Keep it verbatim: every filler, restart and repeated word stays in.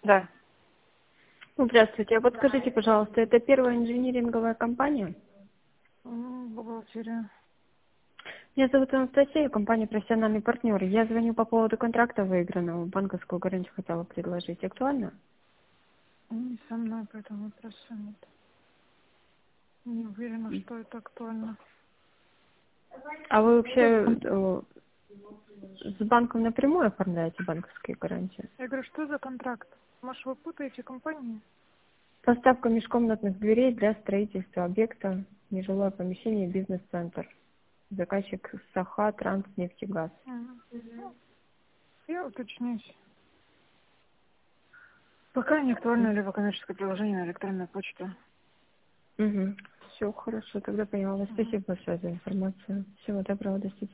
Да. Ну, здравствуйте. А подскажите, пожалуйста, это первая инжиниринговая компания? М, Бухгалтерия. Меня зовут Анастасия, компания «Профессиональный партнер». Я звоню по поводу контракта выигранного. Банковскую гарантию хотела предложить. Актуально? Не со мной по этому вопросу нет. Не уверена, что это актуально. А вы Что за вообще контракт? э, с банком напрямую оформляете банковские гарантии? Я говорю, что за контракт? Может, вы путаете компании? Поставка межкомнатных дверей для строительства объекта, нежилое помещение, бизнес-центр. Заказчик Саха Транснефтегаз. Мгм. Ну, я уточнюсь. Пока не актуально либо коммерческое приложение на электронную почту. Угу. Все хорошо, тогда поняла. Мгм. Спасибо большое за информацию. Всего доброго, до свидания.